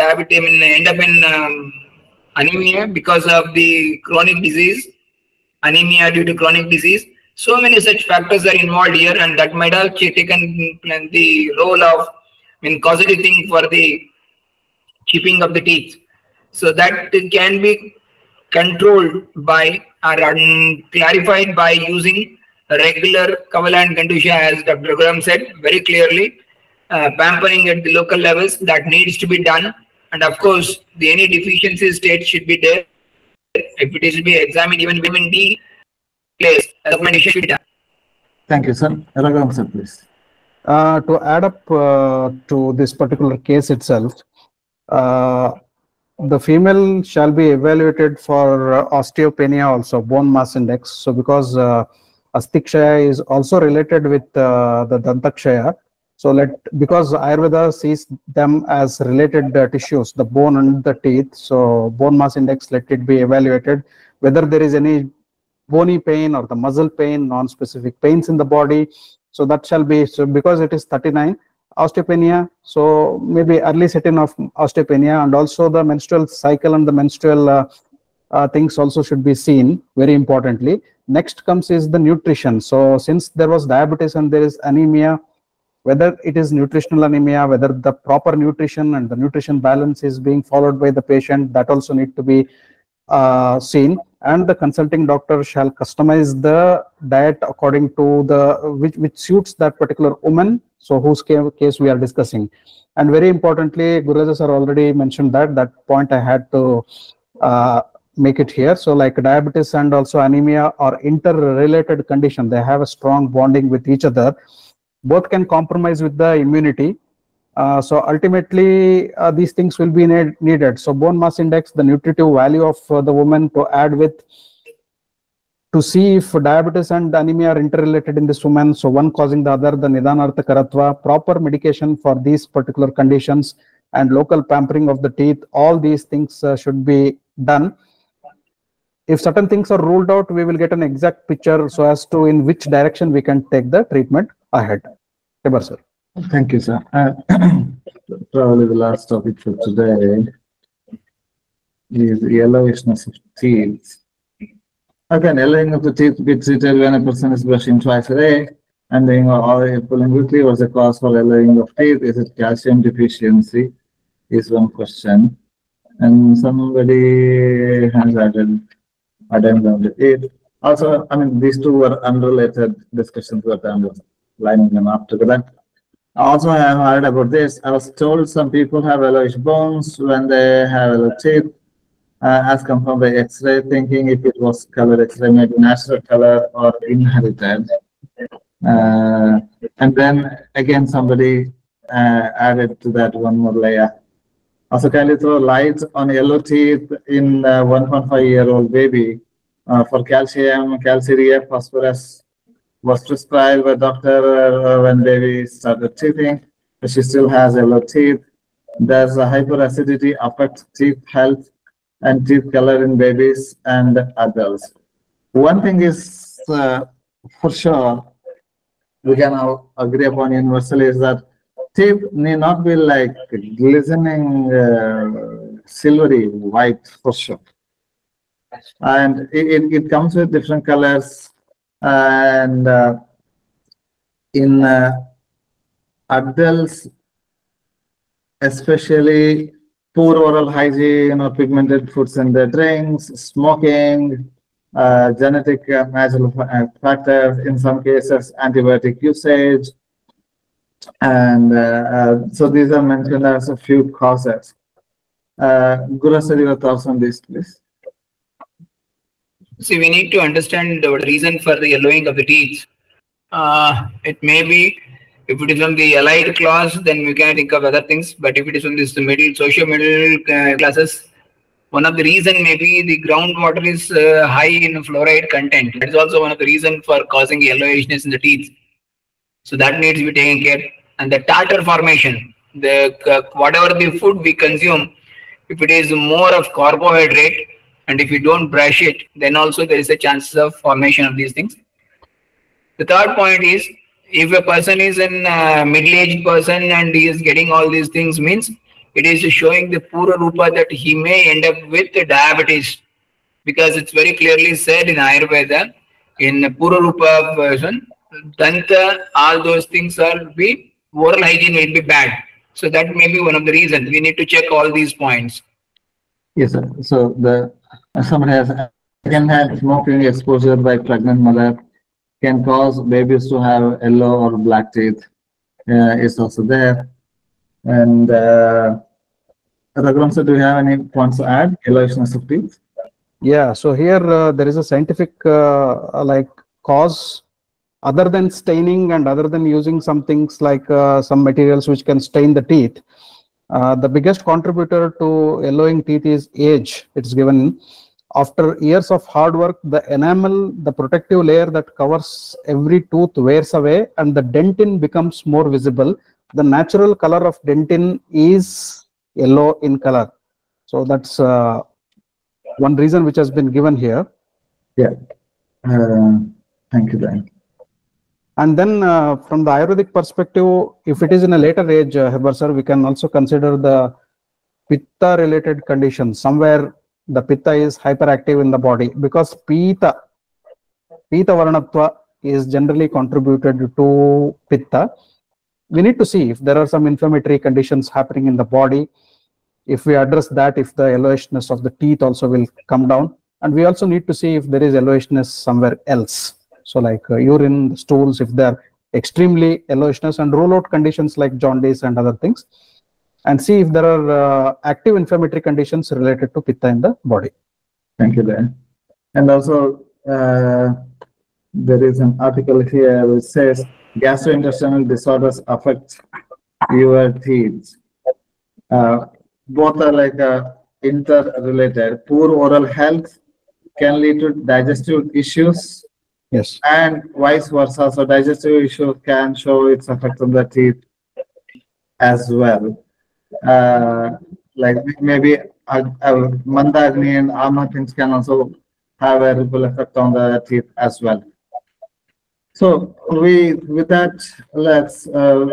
Speaker 2: anemia because of the chronic disease, anemia due to chronic disease. So many such factors are involved here, and that might have taken the role of causative thing for the chipping of the teeth. So that can be controlled by or clarified by using regular Kavala and Gandusha, as Dr. Raghuram said very clearly. Pampering at the local levels that needs to be done, and of course any deficiency state should be there. If it is to be examined, even vitamin D place recommendation should be done.
Speaker 1: Thank you, sir. Raghuram sir, please.
Speaker 3: To add up to this particular case itself, the female shall be evaluated for osteopenia, also bone mass index. So because asthikshaya is also related with the dantakshaya, so because Ayurveda sees them as related tissues, the bone and the teeth, so bone mass index, let it be evaluated, whether there is any bony pain or the muscle pain, non-specific pains in the body. So that shall be, so because it is 39, osteopenia, so maybe early setting of osteopenia, and also the menstrual cycle and the menstrual things also should be seen very importantly. Next comes is the nutrition. So since there was diabetes and there is anemia, whether it is nutritional anemia, whether the proper nutrition and the nutrition balance is being followed by the patient, that also need to be seen, and the consulting doctor shall customize the diet according to the which suits that particular woman, so whose case we are discussing. And very importantly, Gururaja sir already mentioned that point, I had to make it here. So like diabetes and also anemia are interrelated condition, they have a strong bonding with each other. Both can compromise with the immunity. So ultimately, these things will be needed. So bone mass index, the nutritive value of the woman to add with, to see if diabetes and anemia are interrelated in this woman. So one causing the other, the Nidanartha Karatva, proper medication for these particular conditions, and local pampering of the teeth. All these things should be done. If certain things are ruled out, we will get an exact picture so as to in which direction we can take the treatment ahead. Tebar sir.
Speaker 1: Thank you, sir. Probably the last topic for today is yellowishness of teeth. Again, yellowing of the teeth gets treated when a person is brushing twice a day, and then pulling weekly. What's the cause for yellowing of teeth? Is it calcium deficiency? Is one question. And somebody has added addendum to it. Also, these two were unrelated discussions, but I'm lining them up together. Also, I have heard about this. I was told some people have yellowish bones when they have yellow teeth, as confirmed by X-ray, thinking if it was color X-ray, maybe natural color or inherited. And then again, somebody added to that one more layer. Also, can you throw light on yellow teeth in a 1.5-year-old baby for calcium, calcium, phosphorus was prescribed by doctor when baby started teething, but she still has yellow teeth. Does hyperacidity affect teeth health and teeth color in babies and adults? One thing is for sure, we can all agree upon universally is that teeth need not be like glistening silvery white for sure. And it comes with different colors, and in adults, especially poor oral hygiene or pigmented foods in their drinks, smoking, genetic natural factors, in some cases antibiotic usage, and so these are mentioned as a few causes. Guru sir, your thoughts on this, please?
Speaker 2: See, we need to understand the reason for the yellowing of the teeth. It may be, if it is from the allied class, then we can think of other things. But if it is from this middle, socio-middle classes, one of the reason may be the groundwater is high in fluoride content. That is also one of the reason for causing yellowishness in the teeth. So that needs to be taken care. And the tartar formation, the whatever the food we consume, if it is more of carbohydrate, and if you don't brush it, then also there is a chance of formation of these things. The third point is, if a person is a middle-aged person and he is getting all these things, means it is showing the Pura Rupa that he may end up with diabetes, because it's very clearly said in Ayurveda, in Pura Rupa version, Danta, all those things are be, oral hygiene will be bad. So that may be one of the reasons. We need to check all these points.
Speaker 1: Yes, sir. So someone has second-hand smoking exposure by pregnant mother can cause babies to have yellow or black teeth. Is also there. And Raghuram sir, do you have any points to add? Yellowishness of teeth?
Speaker 3: Yeah, so here there is a scientific like cause other than staining and other than using some things like some materials which can stain the teeth. The biggest contributor to yellowing teeth is age. It's given after years of hard work, the enamel, the protective layer that covers every tooth wears away and the dentin becomes more visible. The natural color of dentin is yellow in color. So that's one reason which has been given here.
Speaker 1: Yeah. Thank you, Dan.
Speaker 3: And then from the Ayurvedic perspective, if it is in a later age, Heber sir, we can also consider the Pitta related conditions. Somewhere the Pitta is hyperactive in the body because Pita Varnatva is generally contributed to Pitta. We need to see if there are some inflammatory conditions happening in the body. If we address that, if the yellowishness of the teeth also will come down. And we also need to see if there is yellowishness somewhere else. So like urine, stools, if they're extremely yellowishness, and rule out conditions like jaundice and other things, and see if there are active inflammatory conditions related to Pitta in the body.
Speaker 1: Thank you, Dan. And also, there is an article here which says gastrointestinal disorders affect your teeth. Both are like interrelated. Poor oral health can lead to digestive issues.
Speaker 3: Yes.
Speaker 1: And vice versa. So digestive issues can show its effect on the teeth as well. Like maybe Mandagni and Ama things can also have a ripple effect on the teeth as well. So with that, let's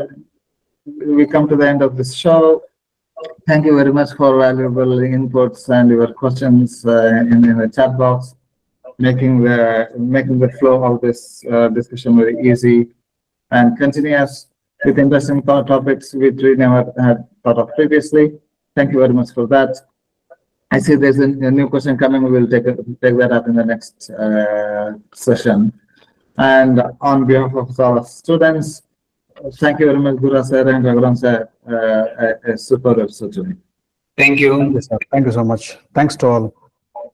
Speaker 1: we come to the end of this show. Thank you very much for valuable inputs and your questions in the chat box, making the flow of this discussion very easy and continuous with interesting topics which we never had thought of previously. Thank you very much for that. I see there's a new question coming. We will take that up in the next session. And on behalf of our students, thank you very much, Guru sir and Raghuram sir. A super episode today.
Speaker 2: Thank you.
Speaker 3: Thank you, sir. Thank you so much. Thanks to all.